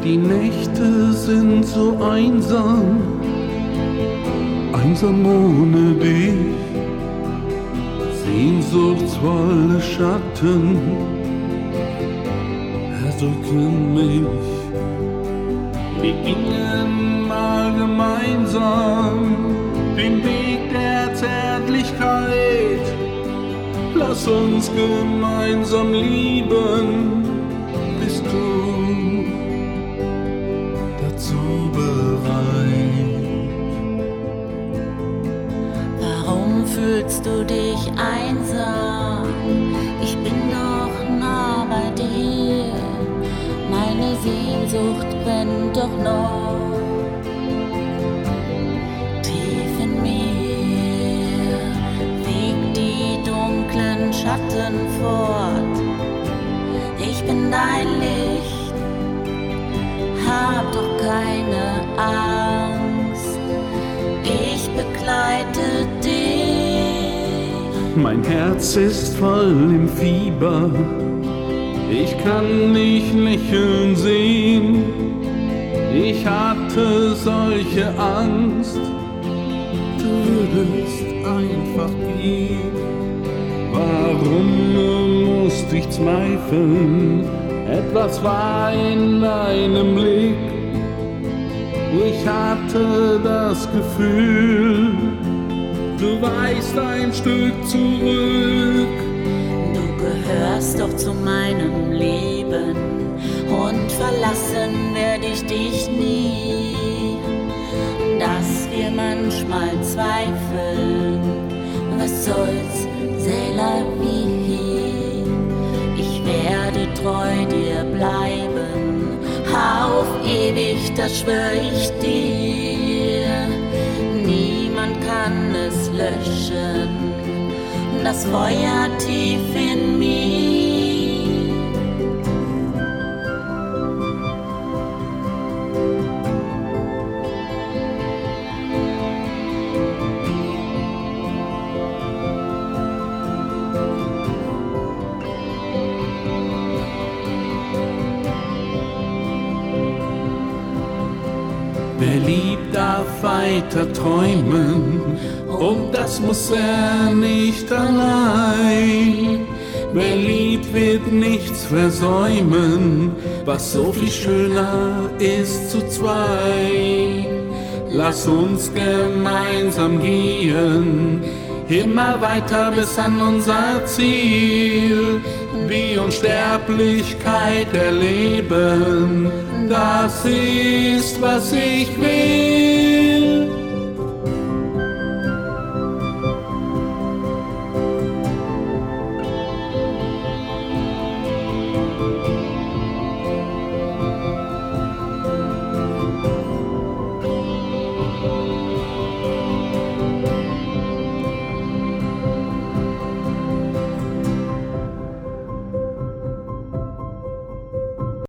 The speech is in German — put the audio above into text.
Die Nächte sind so einsam, einsam ohne dich. Sehnsuchtsvolle Schatten erdrücken mich. Wir gingen mal gemeinsam den Weg der Zärtlichkeit. Lass uns gemeinsam lieben. Bist du dazu bereit? Warum fühlst du dich einsam? Ich bin doch nah bei dir. Meine Sehnsucht brennt doch noch tief in mir. Feg die dunklen Schatten fort. Ich bin dein Licht. Hab doch keine Angst. Ich begleite dich. Mein Herz ist voll im Fieber. Ich kann dich lächeln sehen. Ich hatte solche Angst, du würdest einfach gehen. Warum musste ich zweifeln? Etwas war in deinem Blick. Ich hatte das Gefühl, du weichst ein Stück zurück. Du gehörst doch zu meinem Leben und verlassen werde ich dich nie. Dass wir manchmal zweifeln, was soll's, c'est la vie. Ich werde treu dir bleiben, auf ewig, das schwör ich dir. Niemand kann es löschen, das Feuer tief in mir. Wer liebt, darf weiter träumen, und das muss er nicht allein. Wer liebt, wird nichts versäumen, was so viel schöner ist zu zweit. Lass uns gemeinsam gehen, immer weiter bis an unser Ziel. Die Unsterblichkeit erleben, das ist, was ich will.